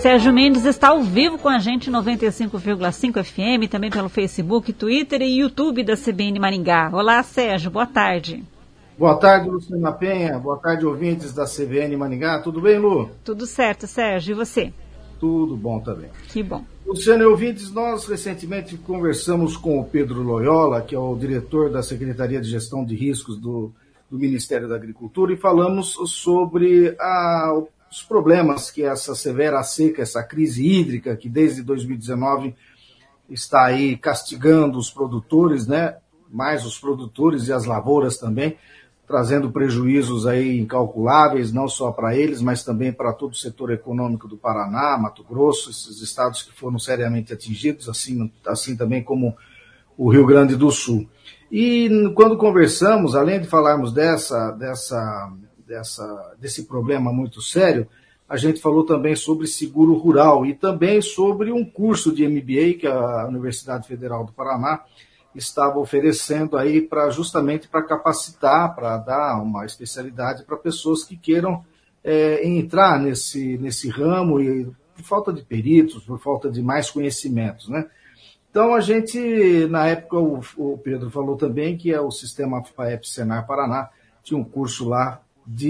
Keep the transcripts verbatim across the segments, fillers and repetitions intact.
Sérgio Mendes está ao vivo com a gente em noventa e cinco vírgula cinco F M, também pelo Facebook, Twitter e YouTube da C B N Maringá. Olá, Sérgio, boa tarde. Boa tarde, Luciana Penha. Boa tarde, ouvintes da C B N Maringá. Tudo bem, Lu? Tudo certo, Sérgio. E você? Tudo bom também. Que bom. Luciana e ouvintes, nós recentemente conversamos com o Pedro Loyola, que é o diretor da Secretaria de Gestão de Riscos do, do Ministério da Agricultura, e falamos sobre a, os problemas que essa severa seca, essa crise hídrica, que desde dois mil e dezenove está aí castigando os produtores, né? Mais os produtores e as lavouras também, trazendo prejuízos aí incalculáveis, não só para eles, mas também para todo o setor econômico do Paraná, Mato Grosso, esses estados que foram seriamente atingidos, assim, assim também como o Rio Grande do Sul. E quando conversamos, além de falarmos dessa, dessa, dessa, desse problema muito sério, a gente falou também sobre seguro rural e também sobre um curso de M B A que a Universidade Federal do Paraná estava oferecendo aí para justamente para capacitar, para dar uma especialidade para pessoas que queiram é, entrar nesse, nesse ramo e por falta de peritos, por falta de mais conhecimentos, né? Então a gente, na época, o, o Pedro falou também que é o sistema FAEP Senar Paraná, tinha um curso lá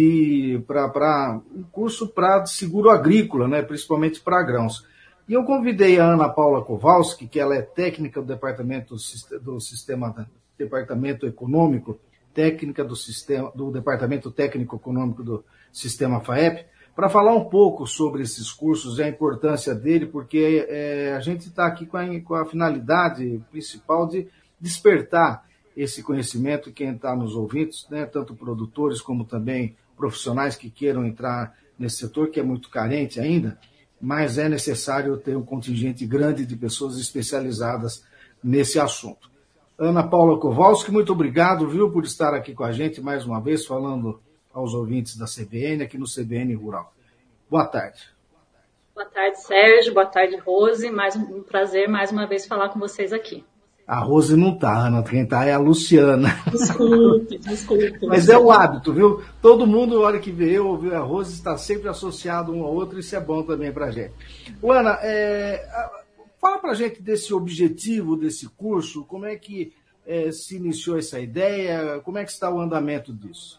de para um curso para seguro agrícola, né? Principalmente para grãos. E eu convidei a Ana Paula Kowalski, que ela é técnica do departamento do sistema departamento econômico, técnica do sistema do departamento técnico econômico do sistema FAEP, para falar um pouco sobre esses cursos e a importância dele, porque é, a gente está aqui com a, com a finalidade principal de despertar esse conhecimento em quem está nos ouvindo, né, tanto produtores como também profissionais que queiram entrar nesse setor, que é muito carente ainda, mas é necessário ter um contingente grande de pessoas especializadas nesse assunto. Ana Paula Kowalski, muito obrigado, viu, por estar aqui com a gente mais uma vez, falando aos ouvintes da C B N, aqui no C B N Rural. Boa tarde. Boa tarde, Sérgio. Boa tarde, Rose. Mais um, um prazer, mais uma vez, falar com vocês aqui. A Rose não está, Ana, quem está é a Luciana. Desculpe, desculpe. Mas é o hábito, viu? Todo mundo, na hora que vê eu ouvir a Rose, está sempre associado um ao outro, isso é bom também para a gente. Ana, é, fala para a gente desse objetivo desse curso, como é que é, se iniciou essa ideia, como é que está o andamento disso?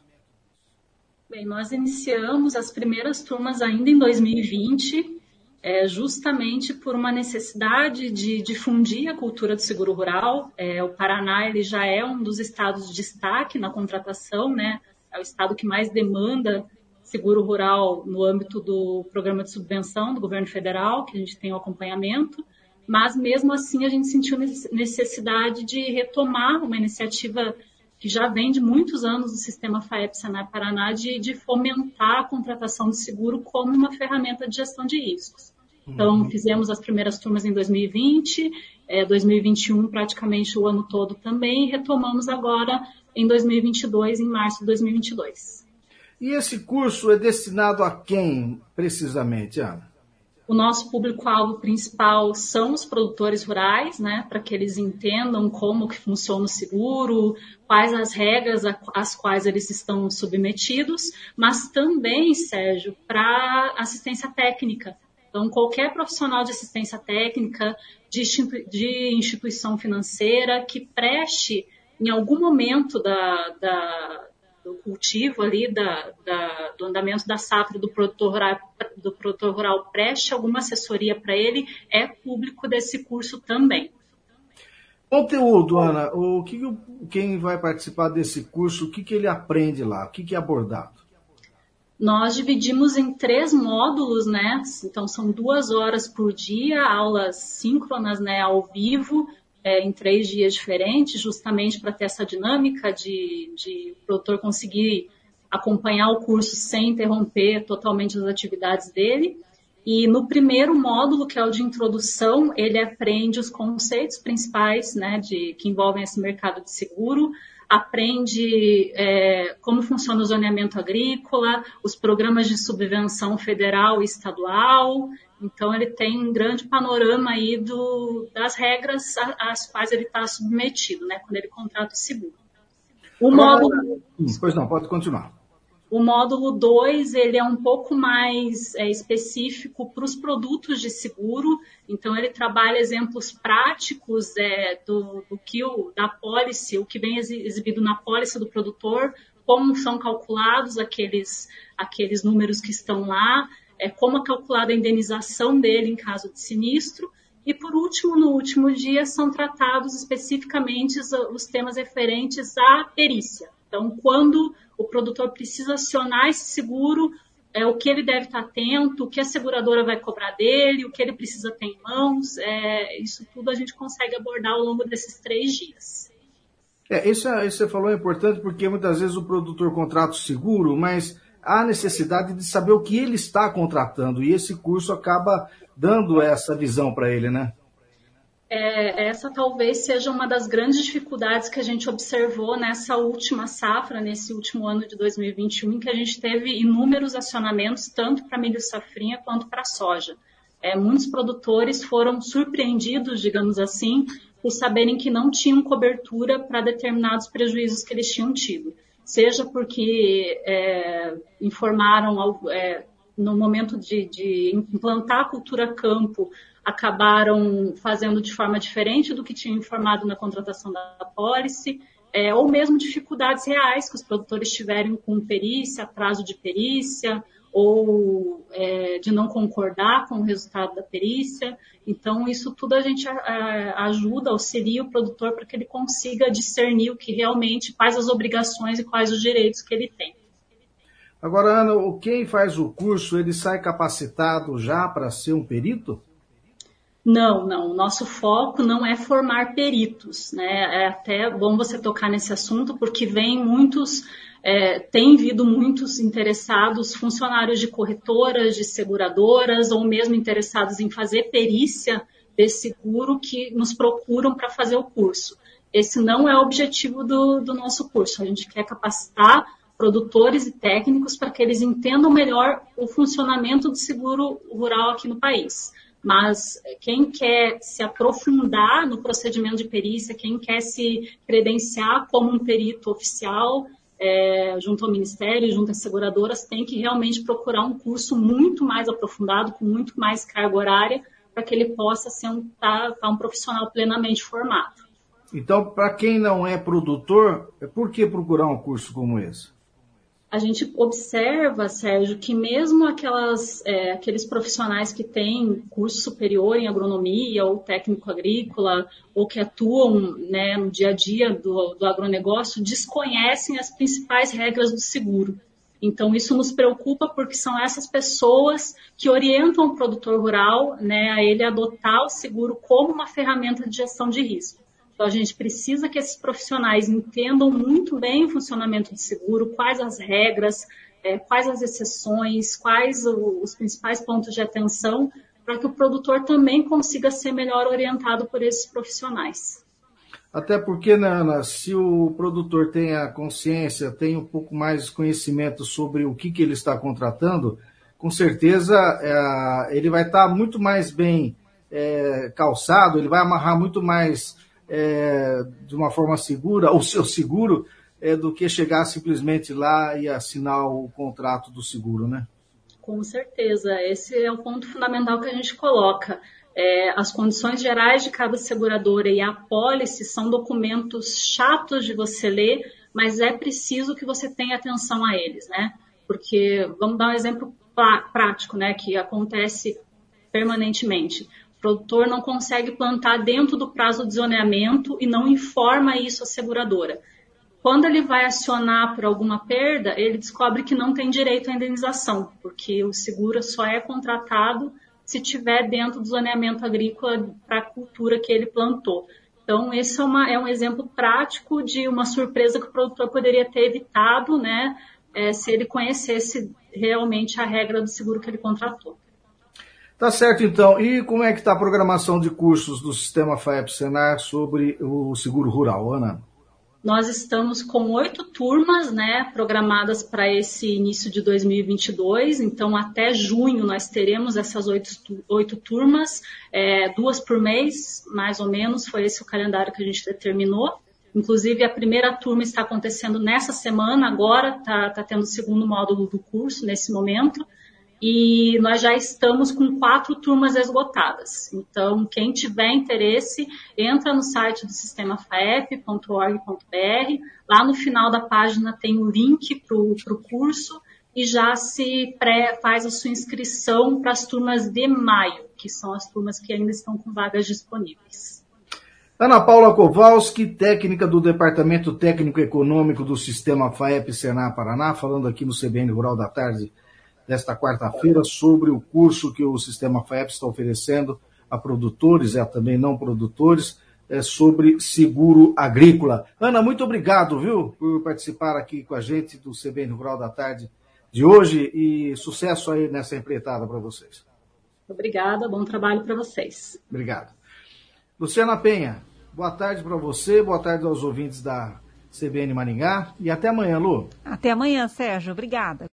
Bem, nós iniciamos as primeiras turmas ainda em dois mil e vinte, É, justamente por uma necessidade de difundir a cultura do seguro rural. É, o Paraná ele já é um dos estados de destaque na contratação, né? É o estado que mais demanda seguro rural no âmbito do programa de subvenção do governo federal, que a gente tem o acompanhamento, mas mesmo assim a gente sentiu necessidade de retomar uma iniciativa que já vem de muitos anos do sistema FAEP Senar Paraná, de, de fomentar a contratação de seguro como uma ferramenta de gestão de riscos. Então, fizemos as primeiras turmas em dois mil e vinte, é, dois mil e vinte e um praticamente o ano todo também, e retomamos agora em dois mil e vinte e dois, em março de dois mil e vinte e dois. E esse curso é destinado a quem, precisamente, Ana? O nosso público-alvo principal são os produtores rurais, né, para que eles entendam como que funciona o seguro, quais as regras às quais eles estão submetidos, mas também, Sérgio, para assistência técnica. Então, qualquer profissional de assistência técnica, de, institu- de instituição financeira que preste, em algum momento da, da, do cultivo ali, da, da, do andamento da safra do produtor rural, do produtor rural, preste alguma assessoria para ele, é público desse curso também. Conteúdo, Ana, o que, quem vai participar desse curso, o que, que ele aprende lá, o que, que é abordado? Nós dividimos em três módulos, né? Então, são duas horas por dia, aulas síncronas, né, ao vivo, é, em três dias diferentes, justamente para ter essa dinâmica de, de o produtor conseguir acompanhar o curso sem interromper totalmente as atividades dele. E no primeiro módulo, que é o de introdução, ele aprende os conceitos principais, né, de, que envolvem esse mercado de seguro, aprende é, como funciona o zoneamento agrícola, os programas de subvenção federal e estadual. Então, ele tem um grande panorama aí do, das regras às quais ele está submetido, né, quando ele contrata o seguro. O módulo... Pois não, pode continuar. O módulo dois, ele é um pouco mais é, específico para os produtos de seguro, então ele trabalha exemplos práticos é, do, do que o, da pólice, o que vem exibido na pólice do produtor, como são calculados aqueles, aqueles números que estão lá, é, como é calculada a indenização dele em caso de sinistro, e por último, no último dia, são tratados especificamente os, os temas referentes à perícia. Então, quando o produtor precisa acionar esse seguro, é, o que ele deve estar atento, o que a seguradora vai cobrar dele, o que ele precisa ter em mãos, é, isso tudo a gente consegue abordar ao longo desses três dias. É, isso, isso que você falou é importante porque muitas vezes o produtor contrata o seguro, mas há necessidade de saber o que ele está contratando, e esse curso acaba dando essa visão para ele, né? É, essa talvez seja uma das grandes dificuldades que a gente observou nessa última safra, nesse último ano de dois mil e vinte e um, em que a gente teve inúmeros acionamentos, tanto para milho safrinha quanto para soja. É, muitos produtores foram surpreendidos, digamos assim, por saberem que não tinham cobertura para determinados prejuízos que eles tinham tido. Seja porque é, informaram é, no momento de, de implantar a cultura campo, acabaram fazendo de forma diferente do que tinham informado na contratação da pólice, é, ou mesmo dificuldades reais que os produtores tiveram com perícia, prazo de perícia, ou é, de não concordar com o resultado da perícia. Então, isso tudo a gente a, ajuda, auxilia o produtor para que ele consiga discernir o que realmente, quais as obrigações e quais os direitos que ele tem. Agora, Ana, quem faz o curso, ele sai capacitado já para ser um perito? Não, não. O nosso foco não é formar peritos, né? É até bom você tocar nesse assunto, porque vem muitos, é, tem vindo muitos interessados, funcionários de corretoras, de seguradoras, ou mesmo interessados em fazer perícia desse seguro, que nos procuram para fazer o curso. Esse não é o objetivo do, do nosso curso. A gente quer capacitar produtores e técnicos para que eles entendam melhor o funcionamento do seguro rural aqui no país. Mas quem quer se aprofundar no procedimento de perícia, quem quer se credenciar como um perito oficial, é, junto ao Ministério, junto às seguradoras, tem que realmente procurar um curso muito mais aprofundado, com muito mais carga horária, para que ele possa ser um, tá, tá um profissional plenamente formado. Então, para quem não é produtor, por que procurar um curso como esse? A gente observa, Sérgio, que mesmo aquelas, é, aqueles profissionais que têm curso superior em agronomia ou técnico agrícola, ou que atuam, né, no dia a dia do, do agronegócio, desconhecem as principais regras do seguro. Então, isso nos preocupa porque são essas pessoas que orientam o produtor rural, né, a ele adotar o seguro como uma ferramenta de gestão de risco. Então, a gente precisa que esses profissionais entendam muito bem o funcionamento do seguro, quais as regras, é, quais as exceções, quais o, os principais pontos de atenção, para que o produtor também consiga ser melhor orientado por esses profissionais. Até porque, né, Ana, se o produtor tem a consciência, tem um pouco mais de conhecimento sobre o que, que ele está contratando, com certeza é, ele vai estar muito mais bem é, calçado, ele vai amarrar muito mais... É, de uma forma segura, o seu seguro, é, do que chegar simplesmente lá e assinar o contrato do seguro, né? Com certeza, esse é o ponto fundamental que a gente coloca. É, as condições gerais de cada seguradora e a apólice são documentos chatos de você ler, mas é preciso que você tenha atenção a eles, né? Porque, vamos dar um exemplo prático, né, que acontece permanentemente. O produtor não consegue plantar dentro do prazo de zoneamento e não informa isso à seguradora. Quando ele vai acionar por alguma perda, ele descobre que não tem direito à indenização, porque o seguro só é contratado se tiver dentro do zoneamento agrícola para a cultura que ele plantou. Então, esse é, uma, é um exemplo prático de uma surpresa que o produtor poderia ter evitado, né, é, se ele conhecesse realmente a regra do seguro que ele contratou. Tá certo, então. E como é que está a programação de cursos do Sistema FAEP-Senar sobre o seguro rural, Ana? Nós estamos com oito turmas, né, programadas para esse início de dois mil e vinte e dois. Então, até junho, nós teremos essas oito, oito turmas, é, duas por mês, mais ou menos, foi esse o calendário que a gente determinou. Inclusive, a primeira turma está acontecendo nessa semana, agora, está tá tendo o segundo módulo do curso nesse momento, e nós já estamos com quatro turmas esgotadas. Então, quem tiver interesse, entra no site do sistema F A E P ponto org ponto B R, lá no final da página tem o link para o curso, e já se pré, faz a sua inscrição para as turmas de maio, que são as turmas que ainda estão com vagas disponíveis. Ana Paula Kowalski, técnica do Departamento Técnico Econômico do Sistema F A E P Senar Paraná, falando aqui no C B N Rural da Tarde desta quarta-feira sobre o curso que o Sistema F A E P está oferecendo a produtores e a também não produtores é, sobre seguro agrícola. Ana, muito obrigado, viu, por participar aqui com a gente do C B N Rural da Tarde de hoje e sucesso aí nessa empreitada para vocês. Obrigada, bom trabalho para vocês. Obrigado. Luciana Penha, boa tarde para você, boa tarde aos ouvintes da C B N Maringá e até amanhã, Lu. Até amanhã, Sérgio. Obrigada.